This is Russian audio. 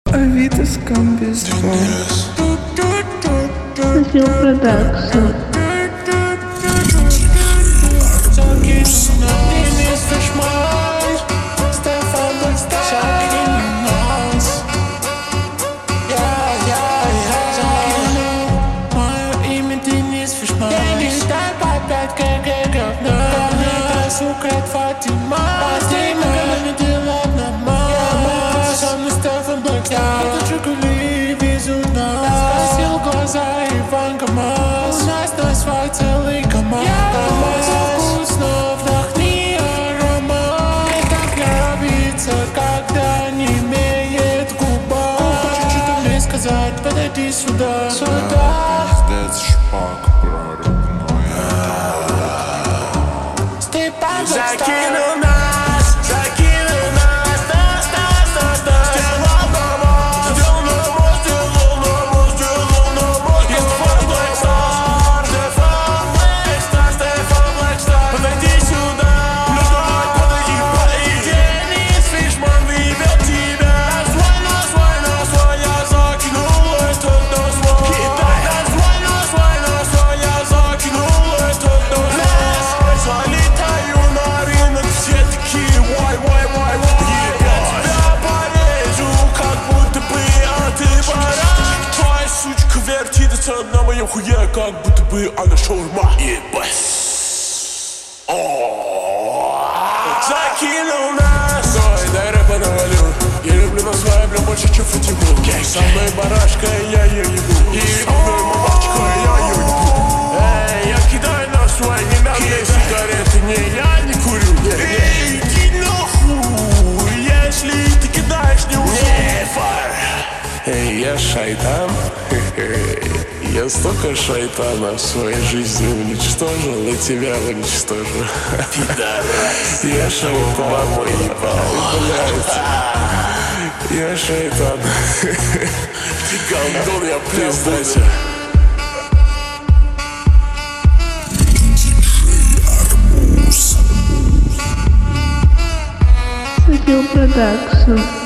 Авито Скамбезбо. Стил Продакшн. У нас на свой целый КамАЗ. Вкусно, вдохни аромат. Так нравится, когда не имеет губа. Хочешь мне сказать, подойди сюда. Пиздец, шпак прорубной. Степан Закинул нас, закинул нас, нас. Сделал на мост, сделал на мост, сделал на мост, сделал на мост. Стефан Блэкстар, Стефан Блэкстар. Подойди сюда, подойди. Денис Фишман выбил тебя. На свой, я закинул этот на свой. Китай, на свой, я закинул этот на свой. Залетаю на рынок, все такие вай. Я тебя порежу, как будто бы, а ты баран. Твоя сучка вертится на моем хуе, как будто бы она шаурма. Ебать. Закинул нас. Ой, дай рэпа навалю. Я люблю на своей, бля, больше, чем фатигу. Со мной барашка, я ее ебу. И со мной мамачка, я ее ебу. Эй, я кидаю на свой, не надо мне сигареты, не, я не курю. Эй, иди нахуй, если ты кидаешь, не фар. Эй, я шайтан. Я столько шайтана в своей жизни уничтожил, и тебя уничтожу. Пидорас. Я шайтан, мой ебал. Я шайтан. Ты голдун, я признайся. Стил Продакшн.